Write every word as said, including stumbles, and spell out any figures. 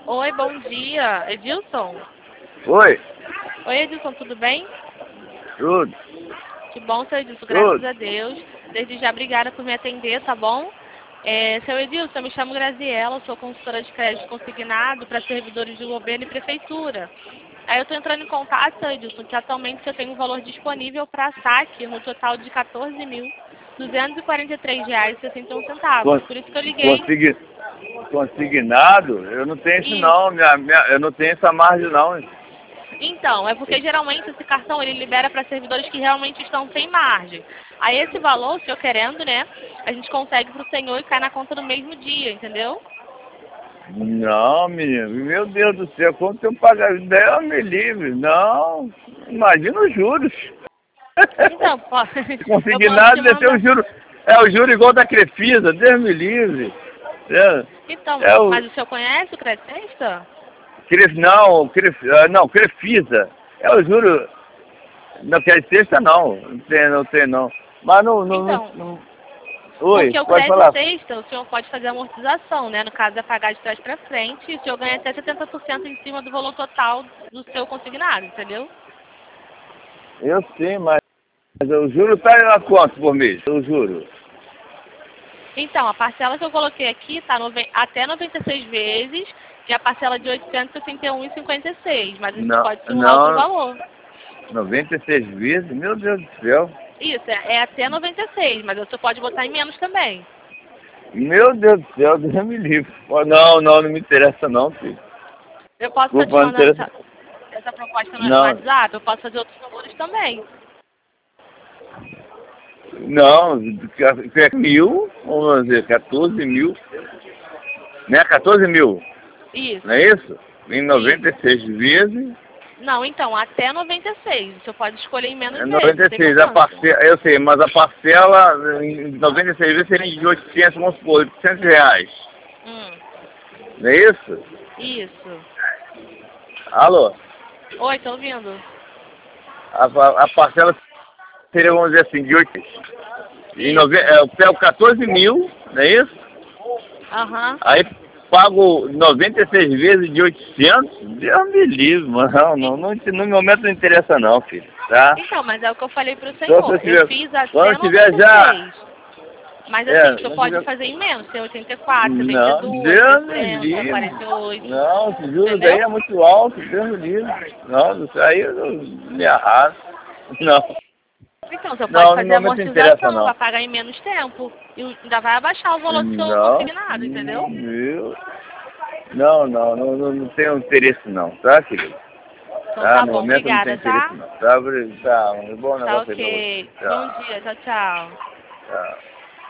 Oi, bom dia. Edilson? Oi, Oi, Edilson, tudo bem? tudo, Que bom, seu Edilson, graças tudo. a Deus. Desde já, obrigada por me atender, tá bom? É, seu Edilson, eu me chamo Graziela, eu sou consultora de crédito consignado para servidores de governo e prefeitura. Aí eu estou entrando em contato, seu Edilson, que atualmente eu tenho um valor disponível para saque no total de quatorze mil duzentos e quarenta e três reais e sessenta e um centavos. Con- Por isso que eu liguei. Consegui, consignado? Eu não tenho isso Isso. não, minha, minha, eu não tenho essa margem não. Então, é porque geralmente esse cartão ele libera para servidores que realmente estão sem margem. Aí esse valor, se eu querendo, né, a gente consegue para o senhor e cai na conta no mesmo dia, entendeu? Não, menino, meu Deus do céu, quanto eu pagar? Deus me livre, não, imagina os juros. Então, po- eu posso Consignado te deve ter o mandar. juro, é o juro igual da Crefisa, Deus me livre. É, Então, é o, mas o senhor conhece o Creditesta? Cref, não, Cref, ah, não, Crefisa, é o juro. Não quer sexta não, não tem, não tem não. Mas não, não, não, Então, não- Oi, porque o pode crédito falar. sexta, o senhor pode fazer amortização, né? No caso, é pagar de trás para frente e o senhor ganha até setenta por cento em cima do valor total do seu consignado, entendeu? Eu sei, mas, mas o juro tá a quanto por mês? O juro. Então, a parcela que eu coloquei aqui está até noventa e seis vezes, que é a parcela de oitocentos e sessenta e um reais e cinquenta e seis centavos, mas a gente Não, pode simular outro não, valor. noventa e seis vezes? Meu Deus do céu. Isso, é, é até noventa e seis, mas você pode botar em menos também. Meu Deus do céu, Deus me livre. Pô, Não, não, não me interessa não, filho. Eu posso estar te Desculpa, não mandando interessa. essa, essa proposta no Não, WhatsApp, eu posso fazer outros valores também. não, é mil, vamos dizer, quatorze mil, né, quatorze mil, Isso, não é isso? Em noventa isso. e seis vezes. Não, então, até noventa e seis. Você pode escolher em menos É vezes, noventa e sem seis, a cobrança. parcela, eu sei, mas a parcela em noventa e seis vezes seria de oitocentos, vamos supor, oitocentos reais. Hum, Não é isso? isso. Alô? Oi, tô ouvindo. A, a, a parcela seria, vamos dizer assim, de oitocentos. Em Isso. nove, é, eu pego quatorze mil, não é isso? Aham. Aí pago noventa e seis vezes de oitocentos. Deus me livre, mano. Não, não, não, no momento não interessa não, filho, tá? Então, mas é o que eu falei pro Então, se senhor. eu Eu tiver, fiz até quando tiver noventa e já... seis. Mas É, assim, o senhor quando pode tiver... fazer em menos. Tem oitenta e quatro, setenta e Não, dois, Deus me sessenta, quarenta e livre. oito. Não, esse juro daí Entendeu? é muito alto, Deus me livre. Não, isso aí eu não me arraso. Não, Então, o senhor pode não, no fazer momento não interessa amortização, vai não. pagar em menos tempo. E ainda vai abaixar o valor do seu Não, consignado, entendeu? meu. Não, não, não, não, não tenho interesse não, tá, querido? Então Tá, tá no bom, momento não tenho obrigada, interesse tá? não. Tá, tá, um bom Tá negócio aí pra você. ok. Bom Tchau, dia, tchau, tchau. tchau.